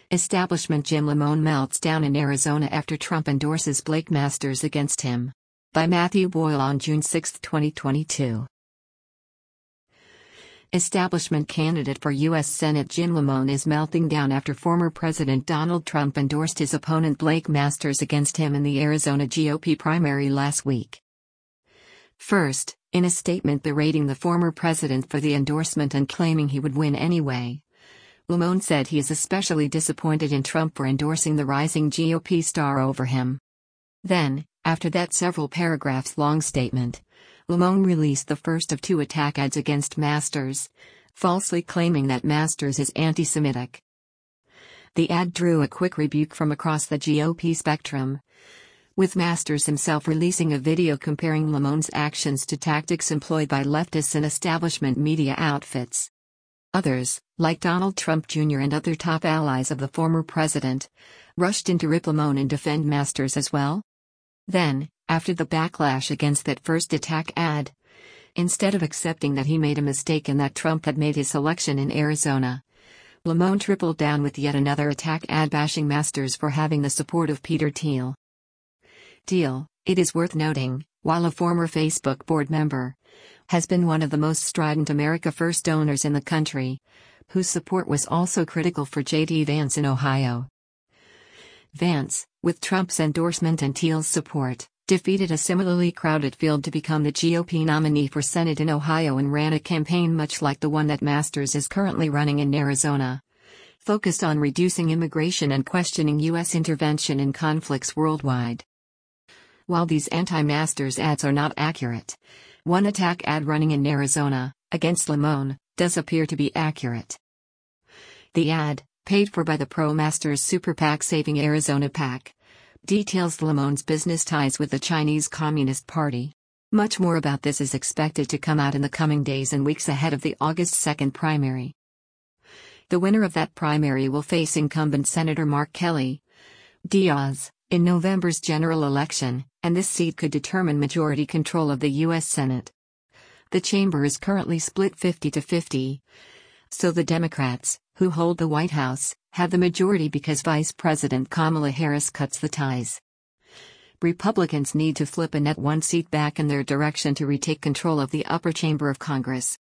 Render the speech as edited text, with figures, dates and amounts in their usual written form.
Establishment Jim Lamone melts down in Arizona after Trump endorses Blake Masters against him. By Matthew Boyle on June 6, 2022. Establishment candidate for U.S. Senate Jim Lamone is melting down after former President Donald Trump endorsed his opponent Blake Masters against him in the Arizona GOP primary last week. First, in a statement berating the former president for the endorsement and claiming he would win anyway, Lamone said he is especially disappointed in Trump for endorsing the rising GOP star over him. Then, after that several paragraphs long statement, Lamone released the first of two attack ads against Masters, falsely claiming that Masters is anti-Semitic. The ad drew a quick rebuke from across the GOP spectrum, with Masters himself releasing a video comparing Lamone's actions to tactics employed by leftists and establishment media outfits. Others, like Donald Trump Jr. and other top allies of the former president, rushed in to rip Lamone and defend Masters as well. Then, after the backlash against that first attack ad, instead of accepting that he made a mistake and that Trump had made his selection in Arizona, Lamone tripled down with yet another attack ad bashing Masters for having the support of Peter Thiel. Thiel, it is worth noting, while a former Facebook board member, has been one of the most strident America First donors in the country, whose support was also critical for J.D. Vance in Ohio. Vance, with Trump's endorsement and Thiel's support, defeated a similarly crowded field to become the GOP nominee for Senate in Ohio and ran a campaign much like the one that Masters is currently running in Arizona, focused on reducing immigration and questioning U.S. intervention in conflicts worldwide. While these anti-Masters ads are not accurate, one attack ad running in Arizona, against Lamone, does appear to be accurate. The ad, paid for by the pro-Masters super PAC Saving Arizona PAC, details Lamone's business ties with the Chinese Communist Party. Much more about this is expected to come out in the coming days and weeks ahead of the August 2nd primary. The winner of that primary will face incumbent Senator Mark Kelly Diaz in November's general election, and this seat could determine majority control of the U.S. Senate. The chamber is currently split 50-50, so the Democrats, who hold the White House, have the majority because Vice President Kamala Harris cuts the ties. Republicans need to flip a net one seat back in their direction to retake control of the upper chamber of Congress.